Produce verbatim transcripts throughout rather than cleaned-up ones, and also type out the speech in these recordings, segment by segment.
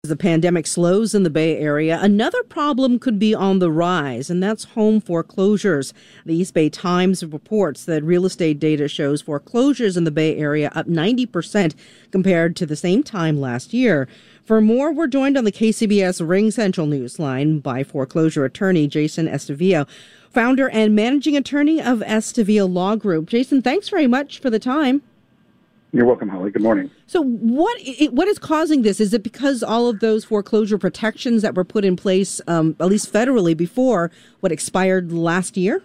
the pandemic slows in the Bay Area, another problem could be on the rise, and that's home foreclosures. The East Bay Times reports that real estate data shows foreclosures in the Bay Area up ninety percent compared to the same time last year. For more, we're joined on the K C B S Ring Central Newsline by foreclosure attorney Jason Estavillo, founder and managing attorney of Estavillo Law Group. Jason, thanks very much for the time. You're welcome, Holly. Good morning. So what what is causing this? Is it because all of those foreclosure protections that were put in place, um, at least federally, before what expired last year?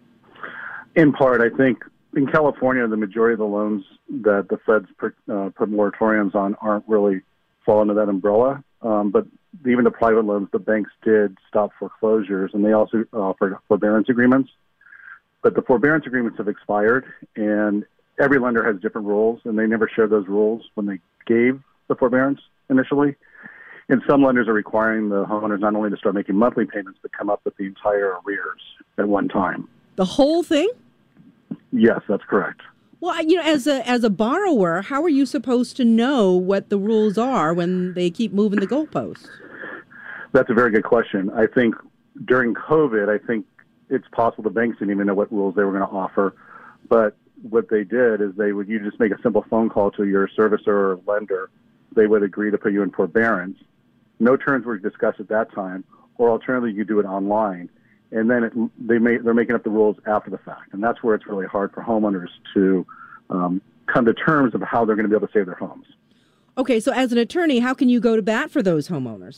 In part, I think in California, the majority of the loans that the feds put, uh, put moratoriums on aren't really fall under that umbrella. Um, but even the private loans, the banks did stop foreclosures, and they also offered forbearance agreements. But the forbearance agreements have expired, and every lender has different rules, and they never shared those rules when they gave the forbearance initially. And some lenders are requiring the homeowners not only to start making monthly payments, but come up with the entire arrears at one time. The whole thing? Yes, that's correct. Well, you know, as a as a borrower, how are you supposed to know what the rules are when they keep moving the goalposts? That's a very good question. I think during COVID, I think it's possible the banks didn't even know what rules they were going to offer, but what they did is they would, you just make a simple phone call to your servicer or lender. They would agree to put you in forbearance. No terms were discussed at that time, or alternatively, you do it online. And then it, they may, they're making up the rules after the fact. And that's where it's really hard for homeowners to um, come to terms of how they're going to be able to save their homes. Okay, so as an attorney, how can you go to bat for those homeowners?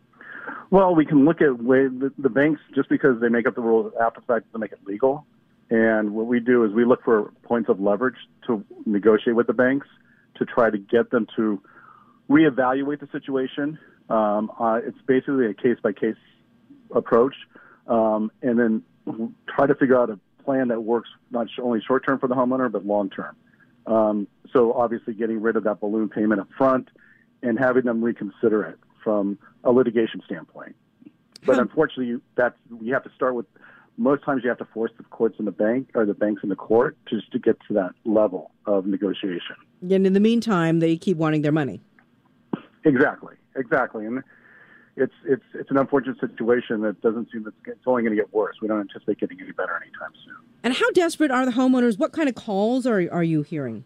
Well, we can look at way, the, the banks, just because they make up the rules after the fact, to make it legal. And what we do is we look for points of leverage to negotiate with the banks to try to get them to reevaluate the situation. Um, uh, it's basically a case-by-case approach, um, and then try to figure out a plan that works not only short-term for the homeowner, but long-term. Um, so obviously getting rid of that balloon payment up front and having them reconsider it from a litigation standpoint. But unfortunately, you, that's, you have to start with, most times you have to force the courts in the bank or the banks in the court just to get to that level of negotiation. And in the meantime, they keep wanting their money. Exactly, exactly. And it's it's it's an unfortunate situation that doesn't seem that it's only going to get worse. We don't anticipate getting any better anytime soon. And how desperate are the homeowners? What kind of calls are are you hearing?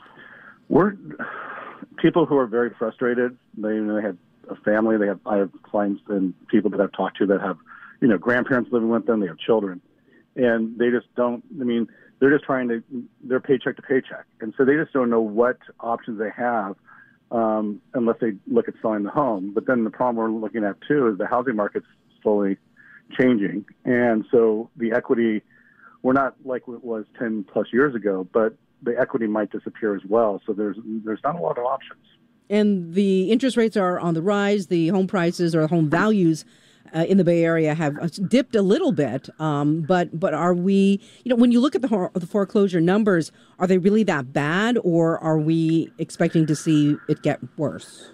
We're people who are very frustrated. They you know, they have a family. They have I have clients and people that I've talked to that have you know grandparents living with them. They have children, and they just don't. I mean, they're just trying to. They're paycheck to paycheck, and so they just don't know what options they have. Um, unless they look at selling the home. But then the problem we're looking at, too, is the housing market's slowly changing. And so the equity, we're not like it was ten plus years ago, but the equity might disappear as well. So there's there's not a lot of options. And the interest rates are on the rise. The home prices or home values uh, in the Bay Area have dipped a little bit. Um, but but are we, you know, when you look at the, hor- the foreclosure numbers, are they really that bad, or are we expecting to see it get worse?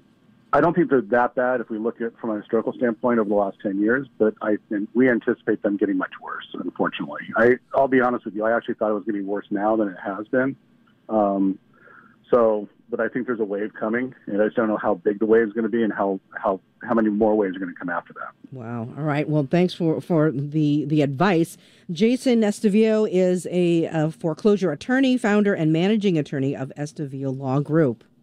I don't think they're that bad if we look at from a historical standpoint over the last ten years, but I and we anticipate them getting much worse, unfortunately. I, I'll be honest with you, I actually thought it was getting worse now than it has been. Um, so, but I think there's a wave coming, and I just don't know how big the wave is going to be and how, how, how many more waves are going to come after that. Wow. All right. Well, thanks for, for the, the advice. Jason Estavillo is a, a foreclosure attorney, founder and managing attorney of Estavillo Law Group.